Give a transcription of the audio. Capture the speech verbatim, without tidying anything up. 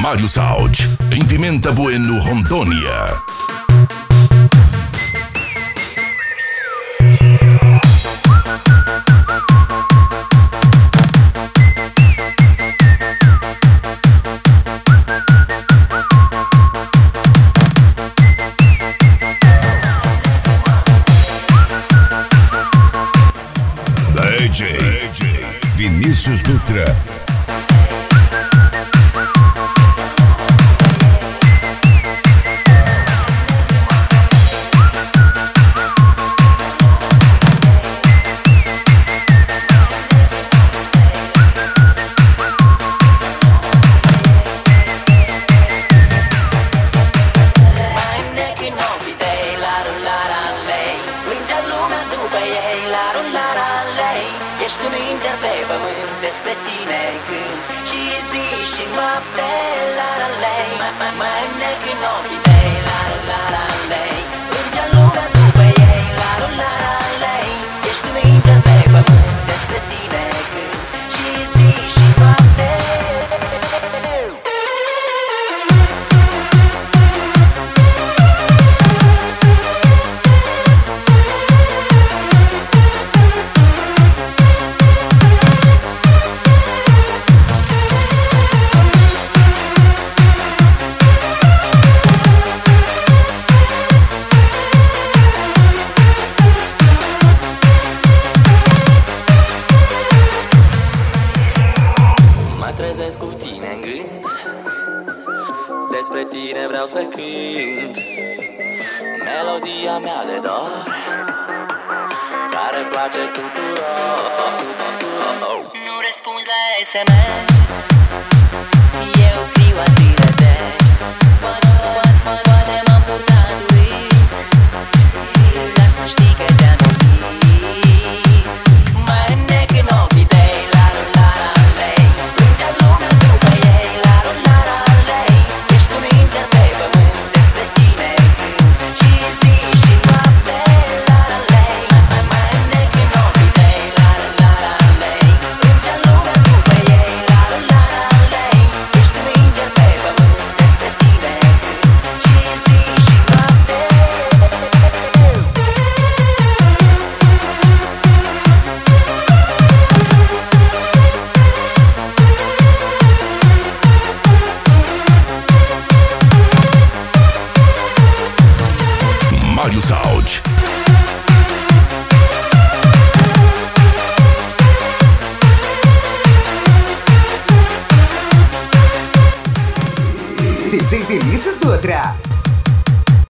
Marius Auge, em Pimenta Bueno, Rondônia. D J, D J Vinícius Dutra. Ești un înger pe pământ, despre tine cânt și zi și noapte, la la lei. Mai, mai, mai înnec în ochii tăi, la la la la lei. Plângea lumea după ei, la la la la lei. Ești un înger pe pământ, despre tine cânt și zi și noapte. Trezesc cu tine în gând, despre tine vreau să cânt melodia mea de dor, care place tuturor. Nu răspunzi la S M S, eu îți scriu atât de des. Poate, poate, poate m-am purtat urit, dar să știi că te-am iubit. Mă înnec în ochii tăi, la la la la lei. Plângea lumea după ei, la la la la lei. Ești un înger pe pământ, despre tine cânt și zi și noapte, la la lei. Mai, mai înnec în ochii tăi, la la la la lei. Plângea lumea după ei, la la la la lei. Ești un înger pe pământ, despre tine cânt și zi și noapte. Marius Auge. D J Vinícius Dutra.